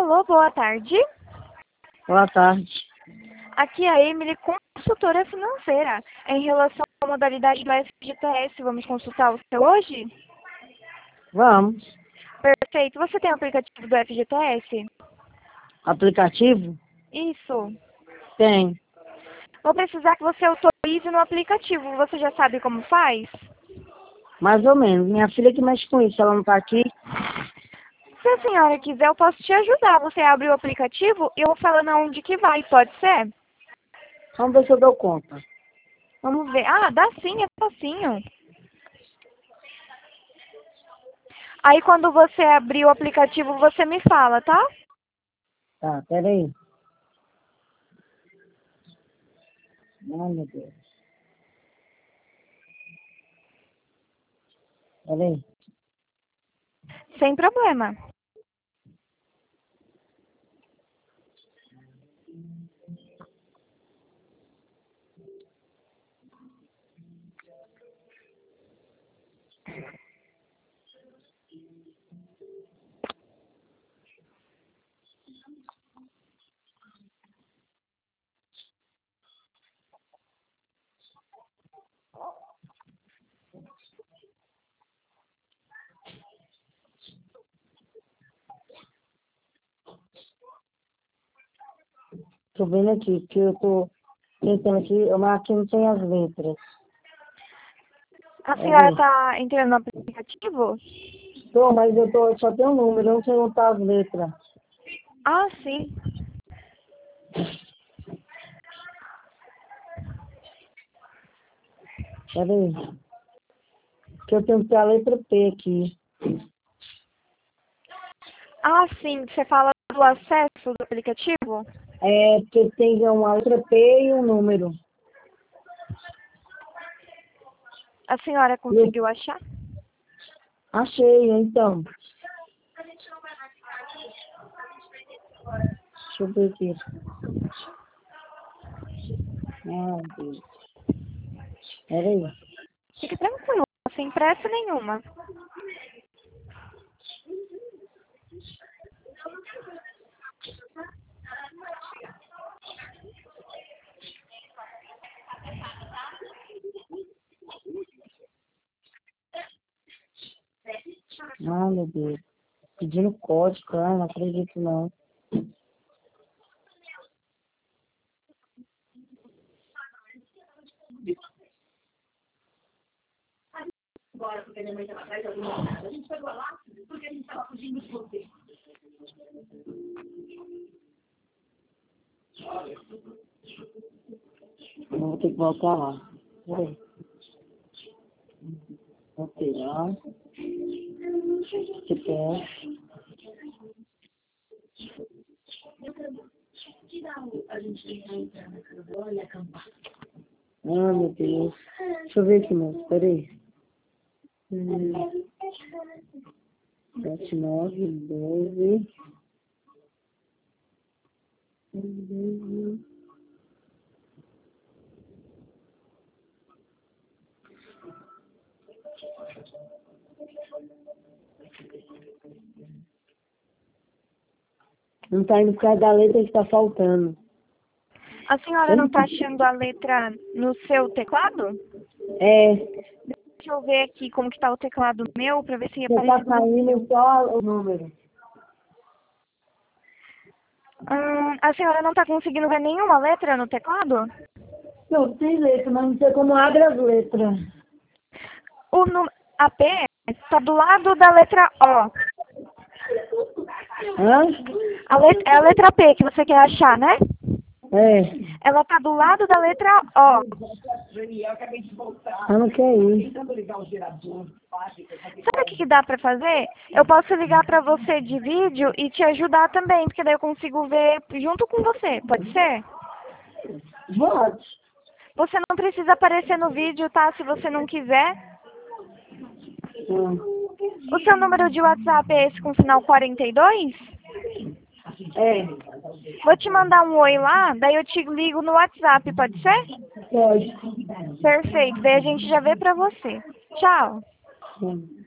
Alô, boa tarde. Boa tarde. Aqui é a Emily, consultora financeira. Em relação à modalidade do FGTS, vamos consultar o seu hoje? Vamos. Perfeito. Você tem o aplicativo do FGTS? Aplicativo? Isso. Tem. Vou precisar que você autorize no aplicativo. Você já sabe como faz? Mais ou menos. Minha filha que mexe com isso, ela não tá aqui. Se a senhora quiser, eu posso te ajudar. Você abre o aplicativo e eu vou falando aonde que vai, pode ser? Vamos ver se eu dou conta. Vamos ver. Ah, dá sim, é facinho. Aí quando você abrir o aplicativo, você me fala, tá? Tá, peraí. Ai, meu Deus. Peraí. Sem problema. Tô vendo aqui, porque eu tô tentando aqui, mas aqui não tem as letras. A senhora tá entrando no aplicativo? Tô, mas só tem um número, eu não sei onde tá as letras. Ah, sim. Peraí. Que eu tenho que ter a letra P aqui. Ah, sim. Você fala do acesso do aplicativo? É, porque tem uma letra P e um número. A senhora conseguiu achar? Achei, então. Deixa eu ver aqui. Meu Deus. Peraí. Fique tranquilo, sem pressa nenhuma. Ai, meu Deus. Pedindo código, não acredito não. Eu vou ter que voltar lá. Peraí. Ok, lá. CPF. Ai, meu Deus. Deixa eu ver aqui, moço. Peraí. 7912. Não tá indo por causa da letra que tá faltando. A senhora não tá achando a letra no seu teclado? É, Deixa eu ver aqui como que tá o teclado meu pra ver se você tá aparece no saindo seu. só o número. A senhora não tá conseguindo ver nenhuma letra no teclado? Não, tem letra, mas não sei como abre as letras. A P tá do lado da letra O. Hã? É a letra P que você quer achar, né? É. Ela tá do lado da letra O. Eu não quero ir. Sabe o que dá pra fazer? Eu posso ligar pra você de vídeo e te ajudar também, porque daí eu consigo ver junto com você, pode ser? Volte. Você não precisa aparecer no vídeo, tá? Se você não quiser. O seu número de WhatsApp é esse com final 42? É. Vou te mandar um oi lá, daí eu te ligo no WhatsApp, pode ser? Pode. Perfeito, daí a gente já vê pra você. Tchau. Sim.